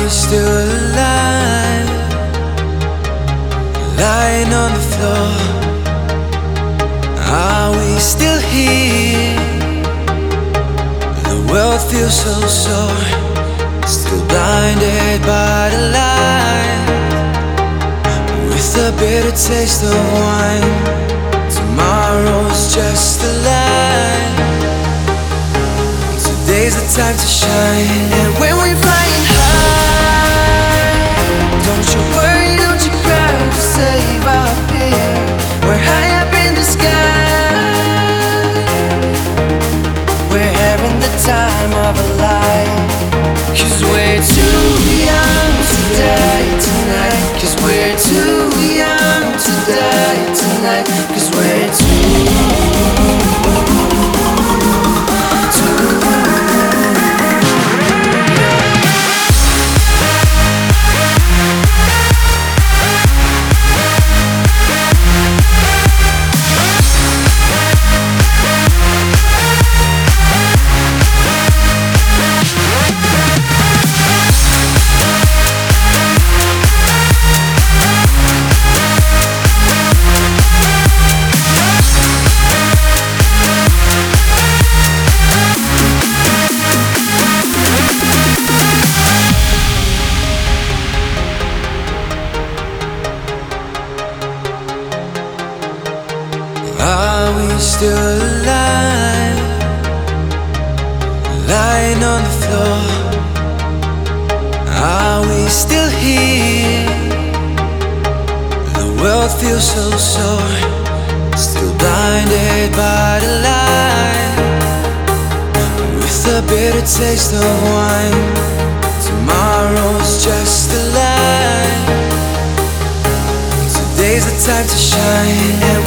we still alive? Lying on the floor. Are we still here? The world feels so sore. Still blinded by the light. With the bitter taste of wine. Tomorrow's just a lie. Today's the time to shine. And when we're flying high, don't you worry, don't you cry, just save up here. We're high up in the sky. We're having the time of a life. 'Cause we're too young to die tonight. 'Cause we're too young to die tonight. 'Cause we're Are we still alive? Lying on the floor. Are we still here? The world feels so sore. Still blinded by the light. With the bitter taste of wine. Tomorrow's just a lie. Today's the time to shine. And